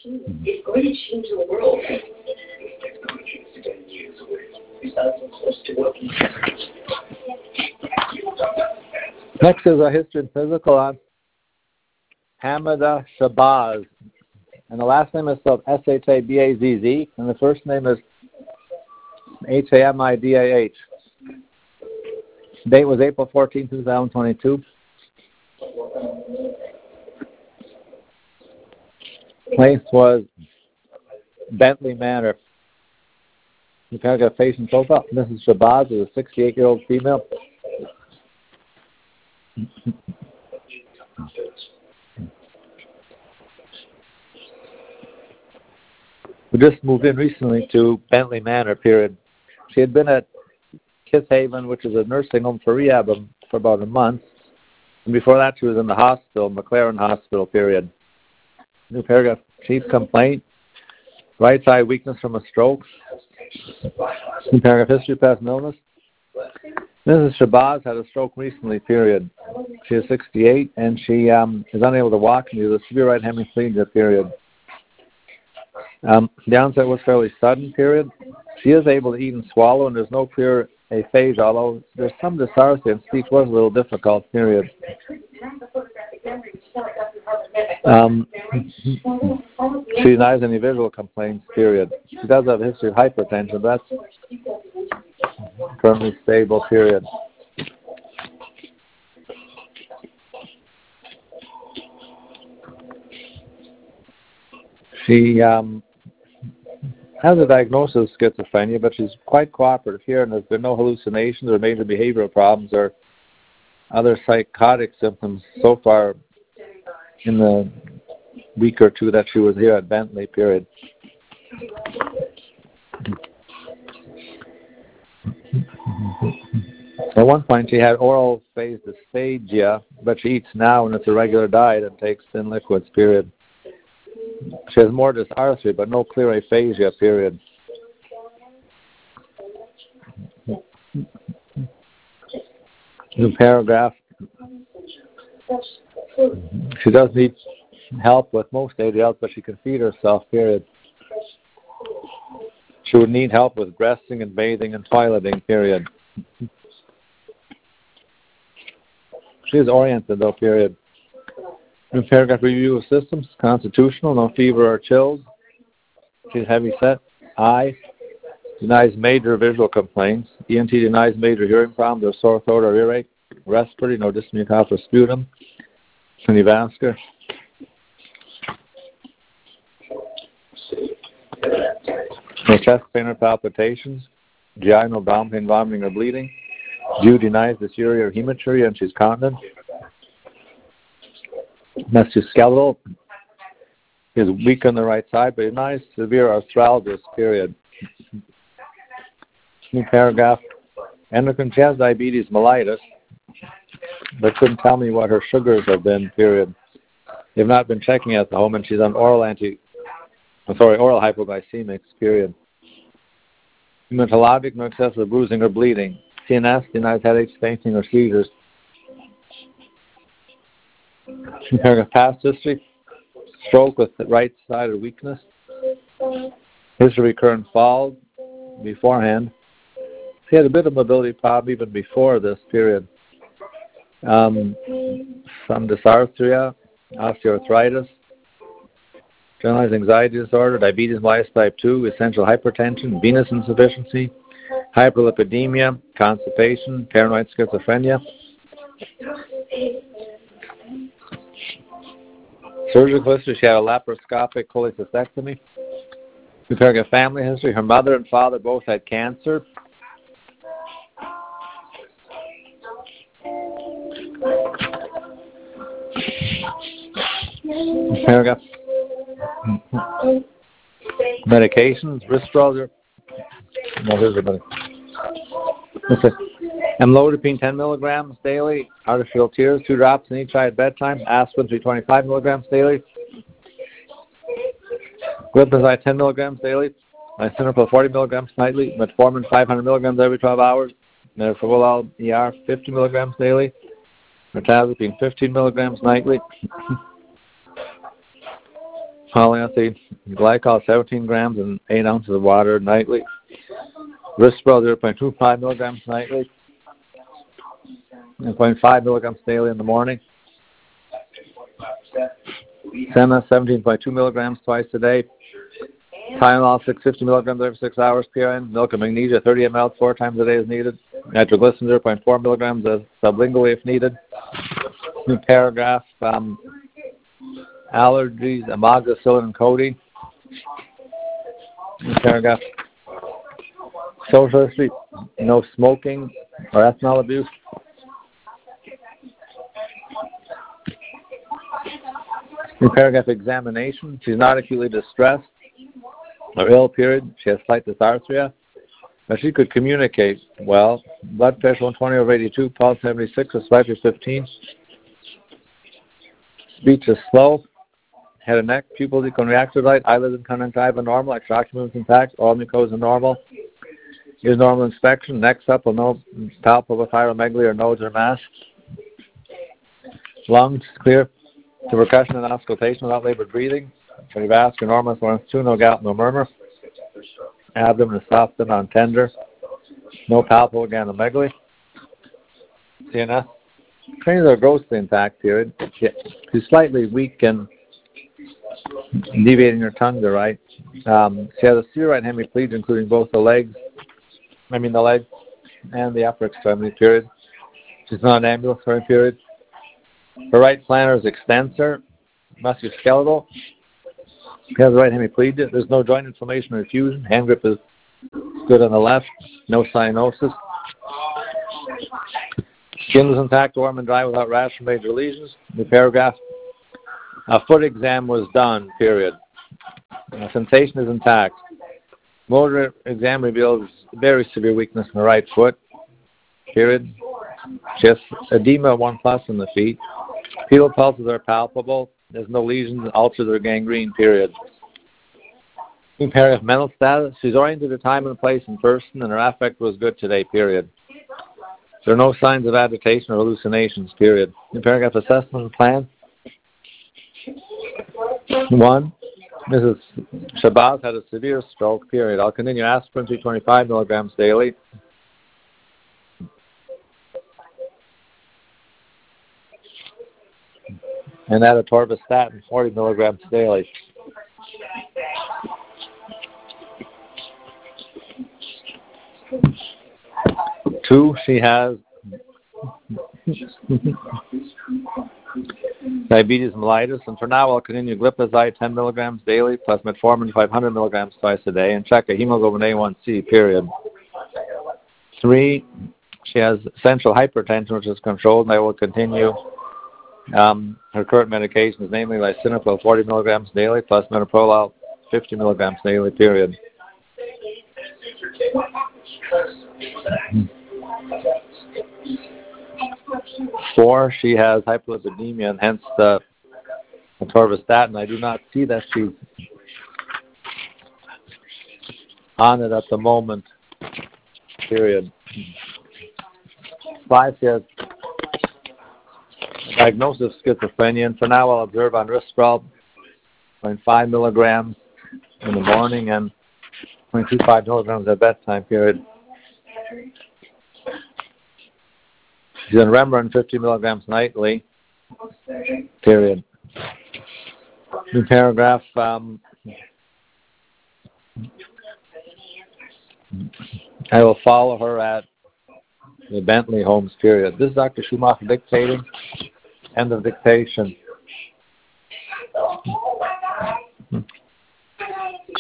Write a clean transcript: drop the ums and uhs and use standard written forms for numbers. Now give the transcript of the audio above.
It's going to change the world. Technology is 10 years away. It's not even close to what we Next is a history and physical on Hamida Shabazz. And the last name is spelled Shabazz, and the first name is Hamidah. Date was April 14, 2022. Place was Bentley Manor. You kind of got face and profile. Mrs. Shabazz is a 68-year-old female. We just moved in recently to Bentley Manor, period. She had been at Kiss Haven, which is a nursing home for rehab, for about a month. And before that, she was in the hospital, McLaren Hospital, period. New paragraph, chief complaint, right side weakness from a stroke. New paragraph, history, past illness. Mrs. Shabazz had a stroke recently, period. She is 68, and she is unable to walk due to severe right hemiplegia, period. The onset was fairly sudden, period. She is able to eat and swallow, and there's no clear aphasia, although there's some dysarthria and speech was a little difficult, period. She denies any visual complaints, period. She does have a history of hypertension, but that's currently stable, period. She has a diagnosis of schizophrenia, but she's quite cooperative here, and there's been no hallucinations or major behavioral problems or other psychotic symptoms so far in the week or two that she was here at Bentley, period. At one point she had oral phase dysphagia, but she eats now and it's a regular diet and takes thin liquids, period. She has more dysarthria, but no clear aphasia, period. New paragraph. She does need help with most ADLs, but she can feed herself, period. She would need help with dressing and bathing and toileting, period. She is oriented, though, period. New paragraph, review of systems, constitutional, no fever or chills. She's heavy set. I denies major visual complaints. ENT denies major hearing problems or sore throat or earache. Respiratory, no dyspnea, cough or sputum. Univascular. No chest pain or palpitations. GI, no abdominal pain, vomiting or bleeding. Jew denies dysuria or hematuria and she's continent. Musculoskeletal is weak on the right side, but denies severe arthralgias, period. New paragraph. Endocrine, she has diabetes mellitus, but couldn't tell me what her sugars have been, period. They've not been checking at the home, and she's on oral hypoglycemics, period. Hematologic, no excessive bruising or bleeding. CNS denies headaches, fainting, or seizures. Paragraph, past history, stroke with the right side or weakness. History of recurrent falls beforehand. She had a bit of mobility problem even before this, period. Some dysarthria, osteoarthritis, generalized anxiety disorder, diabetes mellitus type 2, essential hypertension, venous insufficiency, hyperlipidemia, constipation, paranoid schizophrenia. Surgical history, she had a laparoscopic cholecystectomy. Paragraph, family history, her mother and father both had cancer. Paragraph, medications, Risperdal. No, here's the amlodipine 10 milligrams daily, artificial tears 2 drops in each eye at bedtime, aspirin 325 milligrams daily, glipizide 10 milligrams daily, lisinopril 40 milligrams nightly, metformin 500 milligrams every 12 hours, metoprolol ER 50 milligrams daily, mirtazapine 15 milligrams nightly. polyethylene glycol 17 grams and 8 ounces of water nightly. Risperidone 0.25 milligrams nightly and 0.5 milligrams daily in the morning. Senna 17.2 milligrams twice a day. Tylenol 650 milligrams every 6 hours PRN. Milk of magnesia 30 ml 4 times a day is needed. Nitroglycerin 0.4 milligrams sublingually if needed. New paragraph. Allergies, amoxicillin and codeine. New paragraph. Social history, no smoking or ethanol abuse. New paragraph examination. She's not acutely distressed or ill, period. She has slight dysarthria. But she could communicate well. Blood pressure 120/82, pulse 76, respiratory 15. Speech is slow. Head and neck, pupils econreactolite, eyelids and conjunctiva normal, extraocular movements intact, all mucosa normal. Here's normal inspection. Neck supple, no palpable thyromegaly or nodes or mass. Lungs clear to percussion and auscultation without labored breathing. Cardiovascular normal, Lawrence 2, no gout, no murmur. Abdomen is soft and non-tender. No palpable organomegaly. CNS. Cranials are grossly intact, period. She's slightly weak and deviating her tongue to the right. She has a severe right hemiplegia, including both the legs and the upper extremity, period. She's non-ambulatory, period. Her right plantar is extensor, musculoskeletal. She has the right hemiplegia. There's no joint inflammation or effusion. Hand grip is good on the left. No cyanosis. Skin is intact, warm and dry without rash or major lesions. New paragraph. A foot exam was done, period. Sensation is intact. Motor exam reveals very severe weakness in the right foot, period. She has edema 1+ in the feet. Pedal pulses are palpable. There's no lesions, ulcers, or gangrene, period. New paragraph, mental status. She's oriented to time and place in person, and her affect was good today, period. There are no signs of agitation or hallucinations, period. New paragraph, assessment plan. 1. Mrs. Shabazz had a severe stroke, period. I'll continue aspirin 325 milligrams daily. And add atorvastatin 40 milligrams daily. 2, she has diabetes mellitus, and for now I'll continue glipizide 10 milligrams daily plus metformin 500 milligrams twice a day and check a hemoglobin A1C, period. 3, she has essential hypertension, which is controlled, and I will continue her current medications, namely lisinopril 40 milligrams daily plus metoprolol 50 milligrams daily, period. 4, she has hyperlipidemia and hence the atorvastatin. I do not see that she's on it at the moment, period. 5, she has diagnosis of schizophrenia, and for now I'll observe on Risperidone 0.5 milligrams in the morning and 0.25 milligrams at bedtime, period. She's on Remeron 50 milligrams nightly, period. New paragraph. I will follow her at the Bentley Homes, period. This is Dr. Schumacher dictating. End of dictation.